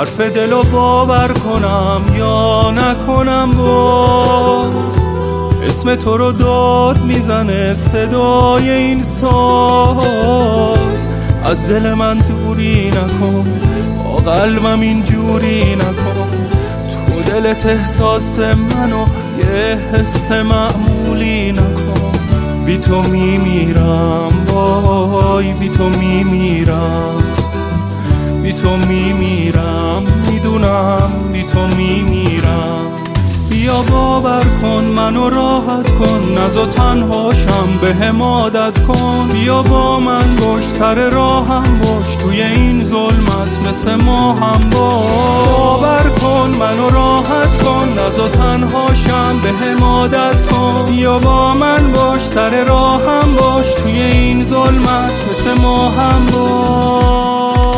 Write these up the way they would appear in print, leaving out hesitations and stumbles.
حرف دلو باور کنم یا نکنم باز. اسم تو رو داد میزنه صدای این ساز. از دل من دوری نکن، با قلبم اینجوری نکن. تو دلت احساس منو یه حس معمولی نکن. بی تو میمیرم وای، بی تو میمیرم، بی تو میمیرم، میدونم بی تو میمیرم. بیا باور کن منو راحت کن، نزا تنهاشم بهم عادت کن. بیا با من باش، سر راهم باش، توی این ظلمت مثل ماهم باش. باور کن منو راحت کن، نزا تنهاشم بهم عادت کن. بیا با من باش، سر راهم باش، توی این ظلمت مثل ماهم باش.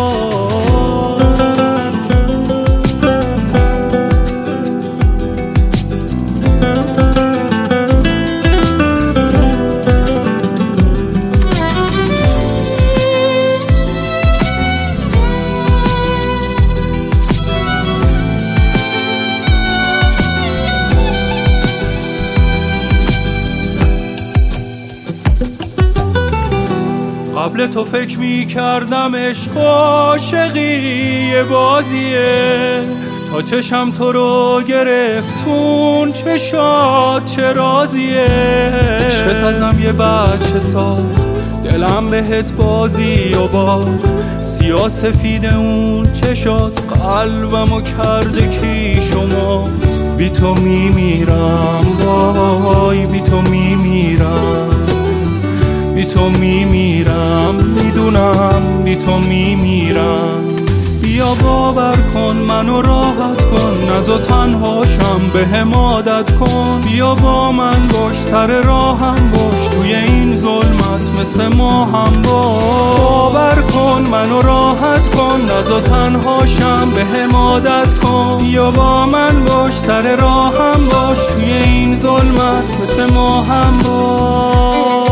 قبل تو فکر می کردم عشق عاشقی یه بازیه، تا چشم تو رو گرفتون چشات چه رازیه. عشقت ازم یه بچه ساخت، دلم بهت بازی و باخت. سیاه سفید اون چشات قلبمو کرده کیش و مات. بی تو میمیرم وای، بی تو میمیرم، بی تو میمیرم، میدونم بی تو میمیرم. بیا باور کن منو راحت کن، نزا تنهاشم بهم عادت کن. بیا با من باش، سر راهم باش، توی این ظلمت مثل ماهم باش. باور کن منو راحت کن، نزا تنهاشم بهم عادت کن. بیا با من باش، سر راهم باش، توی این ظلمت مثل ماهم باش.